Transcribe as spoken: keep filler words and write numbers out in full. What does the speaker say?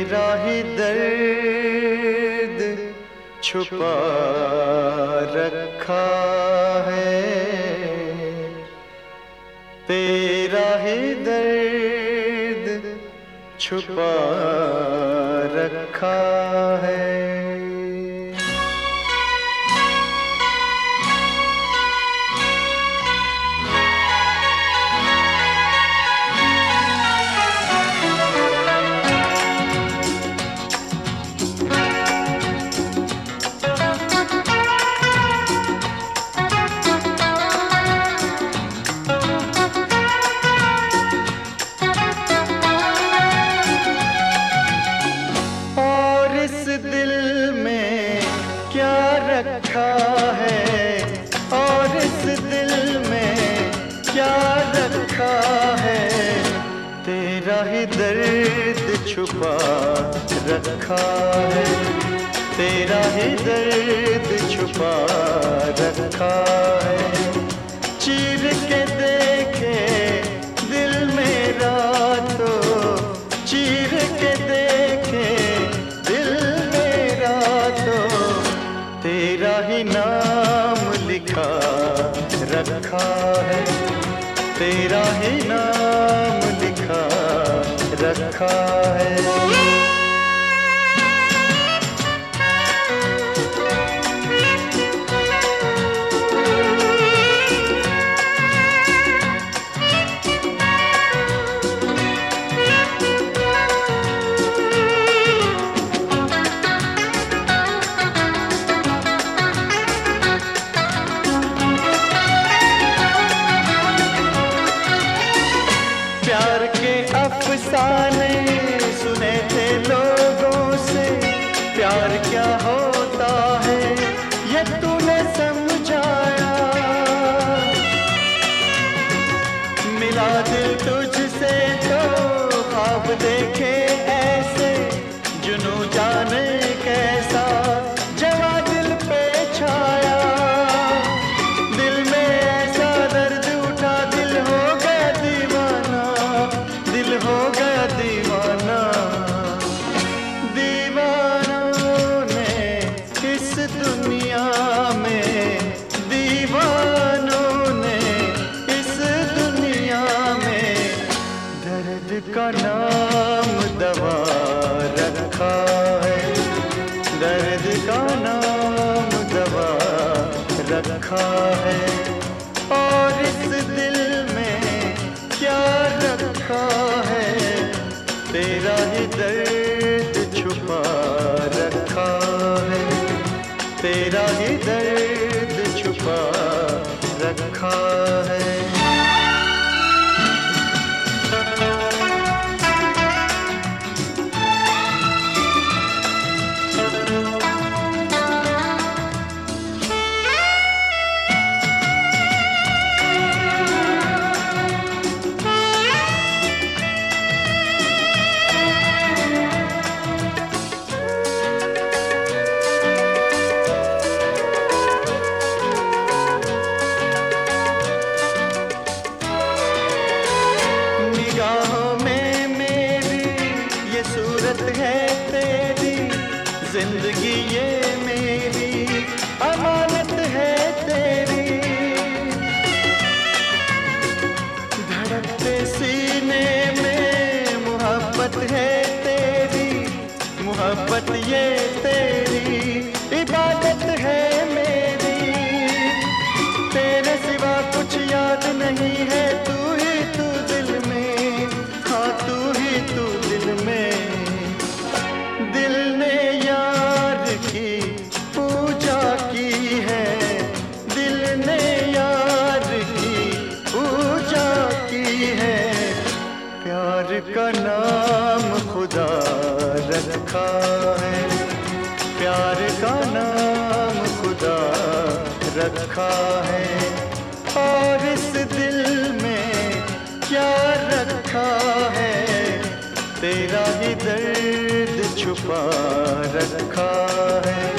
तेरा ही दर्द छुपा रखा है, तेरा ही दर्द छुपा रखा है। रखा है और इस दिल में क्या रखा है, तेरा ही दर्द छुपा रखा है, तेरा ही दर्द छुपा रखा है। चीर के देखे दिल मेरा तो चीर के देखे दिल मेरा तो तेरा ही नाम लिखा रखा है, तेरा ही नाम लिखा रखा है। प्यार के अफसाने सुने थे लोगों से, प्यार क्या होता है ये तूने समझाया। मिला दिल तुझसे तो ख्वाब देखे ऐसे, जुनू जाने कैसा जवा दिल पे छाया। दिल में ऐसा दर्द उठा दिल हो गया दीवाना, दिल हो गया दीवाना। दीवानों ने इस दुनिया में, दीवानों ने इस दुनिया में दर्द का नाम दवा रखा है, दर्द का नाम दवा रखा है। और इस दिल में क्या रखा है, तेरा ही दर्द छुपा रखा है, तेरा ही दर्द छुपा रखा है। सूरत है तेरी जिंदगी ये मेरी अमानत है तेरी। धड़कते सीने में मोहब्बत है तेरी, मोहब्बत ये तेरी इबादत है मेरी। तेरे सिवा कुछ याद नहीं है, तू ही तू दिल में, हाँ तू ही तू दिल में। दिल ने यार की पूजा की है, दिल ने यार की पूजा की है। प्यार का नाम खुदा रखा है, प्यार का नाम खुदा रखा है। और इस दिल में क्या रखा है, तेरा ही दर्द छुपा रखा है,